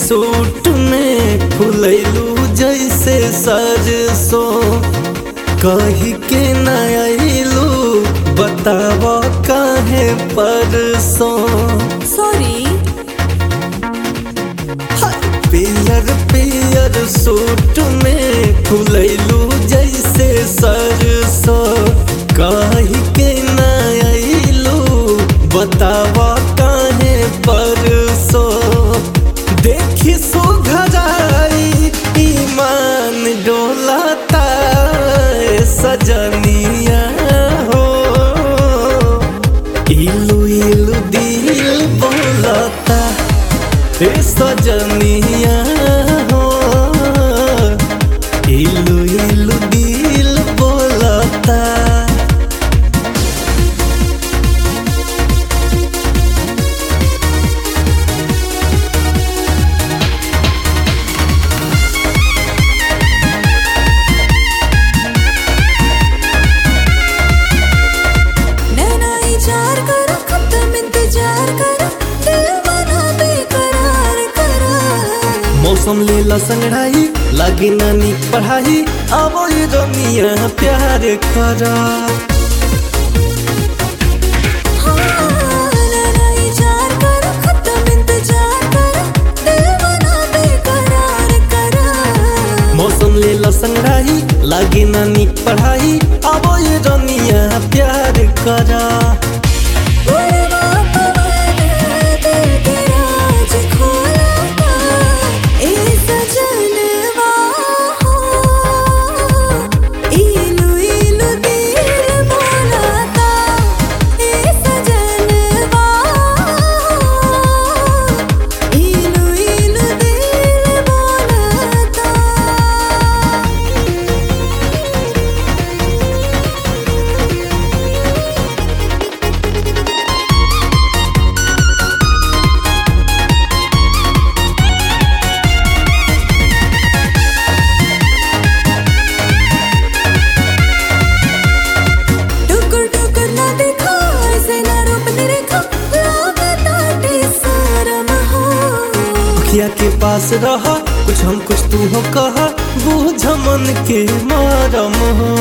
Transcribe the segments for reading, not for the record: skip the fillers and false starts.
Suit में फुलैलू जैसे सरसों, कही के न अइलू बताव काहे परसों। सॉरी। पियर पियर सूट में फुलैलू जैसे सरसों, कही के न अइलू बताव काहे परसों। देखी सुघराई ईमान डोलाता सजनिया हो, इलू इलू दिल बोलता सजनिया हो, इलू इलू दिल बोलता। मौसम लेला संगड़ाई लागी नानी पढ़ाई, आवो ये रमिया प्यार करा। मौसम लेला संगड़ाई लागी नानी पढ़ाई, आवो ये रमिया प्यार करा। अखिया के पास रहा कुछ हम कुछ तू हो कहा, बूझ मन के मारम हो।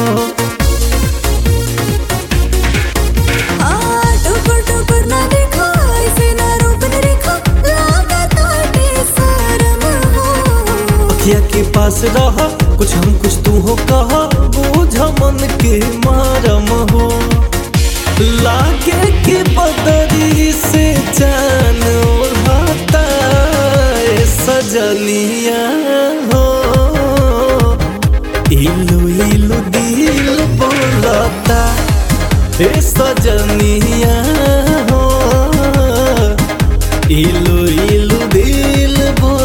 अखिया के पास रहा कुछ हम कुछ तू हो कहा, बूझ मन के मारम हो। लागे के बदरी से जान ओढ़ाता सजनिया हो, इलू इलू दिल बोलता सजनिया हो, इलू इलू दिल बोलता।